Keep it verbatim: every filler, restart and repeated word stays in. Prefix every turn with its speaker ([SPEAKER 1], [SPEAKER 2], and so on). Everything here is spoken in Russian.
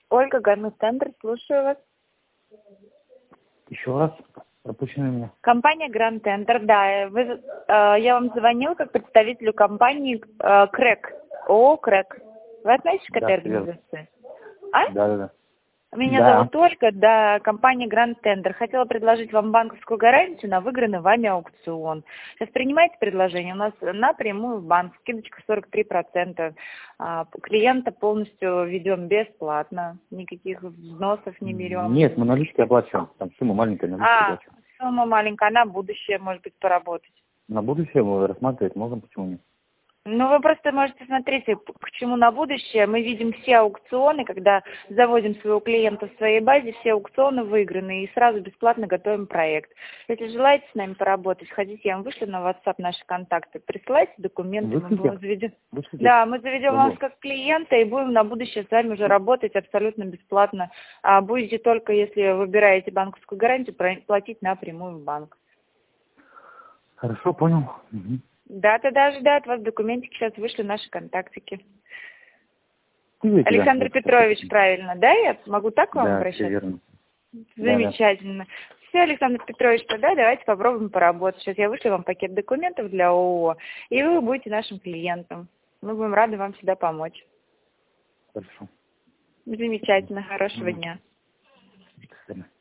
[SPEAKER 1] Ольга, Гранд-центр, слушаю вас.
[SPEAKER 2] Еще раз, пропущенный меня.
[SPEAKER 1] Компания Гранд-центр, да. Вы, э, я вам звонила как представителю компании э, КРЭК, ООО КРЭК. Вы относитесь к этой
[SPEAKER 2] Да,
[SPEAKER 1] организации? А?
[SPEAKER 2] Да, да, да.
[SPEAKER 1] Меня
[SPEAKER 2] Да.
[SPEAKER 1] зовут Ольга, да, компания Гранд-центр. Хотела предложить вам банковскую гарантию на выигранный вами аукцион. Сейчас принимаете предложение? У нас напрямую в банк, скидочка сорок три процента. А, клиента полностью ведем бесплатно, никаких взносов не берем.
[SPEAKER 2] Нет, мы налички оплачиваем. Там сумма маленькая, налички
[SPEAKER 1] А,
[SPEAKER 2] оплачиваем.
[SPEAKER 1] сумма маленькая, на будущее, может быть, поработать.
[SPEAKER 2] На будущее мы рассматривать можем, почему нет?
[SPEAKER 1] Ну, вы просто можете смотреть, к чему на будущее. Мы видим все аукционы, когда заводим своего клиента в своей базе, все аукционы выиграны, и сразу бесплатно готовим проект. Если желаете с нами поработать, хотите, я вам вышлю на WhatsApp наши контакты, присылайте документы, мы будем заведем.
[SPEAKER 2] Вышлите?
[SPEAKER 1] Да, мы заведем
[SPEAKER 2] Добро.
[SPEAKER 1] вас как клиента и будем на будущее с вами уже работать абсолютно бесплатно. А будете только, если выбираете банковскую гарантию, платить напрямую в банк.
[SPEAKER 2] Хорошо, понял. Угу.
[SPEAKER 1] Да, тогда ожидают вас документики, сейчас вышли наши контактики.
[SPEAKER 2] Привет,
[SPEAKER 1] Александр
[SPEAKER 2] да,
[SPEAKER 1] Петрович,
[SPEAKER 2] это...
[SPEAKER 1] правильно, да? Я могу так к вам
[SPEAKER 2] Да,
[SPEAKER 1] обращаться?
[SPEAKER 2] все верно.
[SPEAKER 1] Замечательно. Да, да. Все, Александр Петрович, тогда давайте попробуем поработать. Сейчас я вышлю вам пакет документов для ООО, и вы будете нашим клиентом. Мы будем рады вам всегда помочь.
[SPEAKER 2] Хорошо.
[SPEAKER 1] Замечательно. Хорошего дня.
[SPEAKER 2] До свидания.